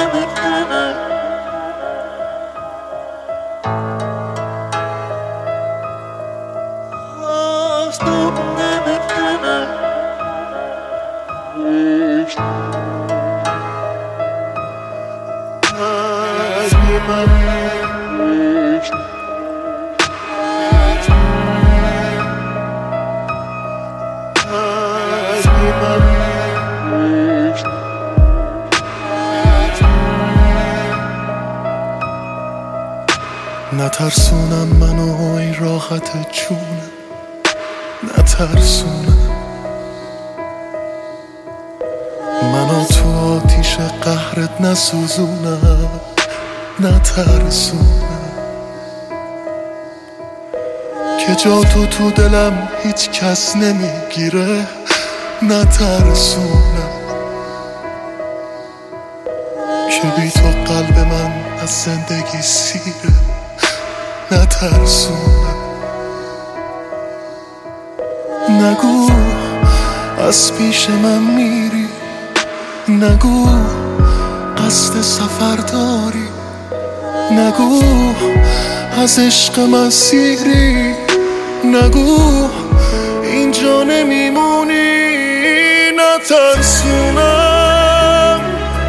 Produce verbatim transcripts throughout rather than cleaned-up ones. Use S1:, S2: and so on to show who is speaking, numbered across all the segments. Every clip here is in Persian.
S1: نترسونم منو ای راحت جونم، نترسونم منو تو آتیش قهرت نسوزونم، نترسونم که جا تو تو دلم هیچ کس نمیگیره، نترسونم که بی تو قلب من از زندگی سیره، نترسونم. نگو از پیش من میری، نگو قصد سفر داری، نگو از عشق مسیری، نگو اینجا نمیمونی، نترسونم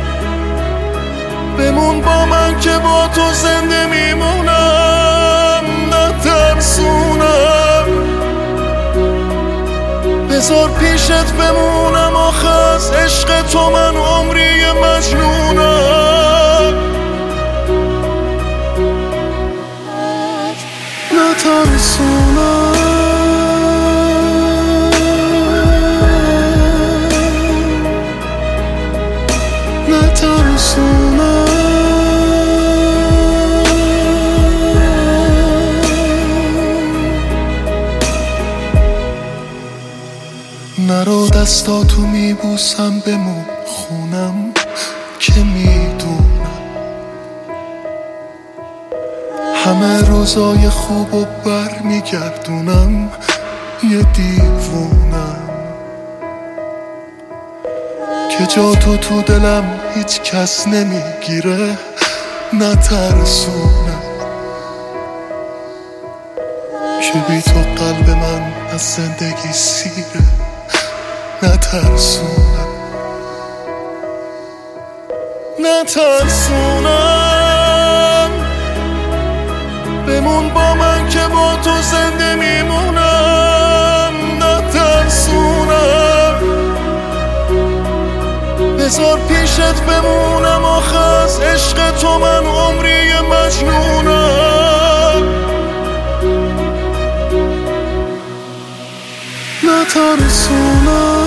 S1: بمون با من که با تو زنده میمونم، نترسونم بذار پیشت بمونم، آخه از عشق تو من عمری مجنونم، نترسونم نترسونم نرو دستاتو میبوسم بمون خونم که میدونم همه روزای خوبو بر میگردونم، یه دیوونم که جا تو تو دلم هیچ کس نمیگیره، نترسونم که بی تو قلب من از زندگی سیره، نترسونم نترسونم بمون با من که با تو زنده میمونم، نترسونم بذار پیشت بمونم، آخه از عشق تو من عمری مجنونم، نترسونم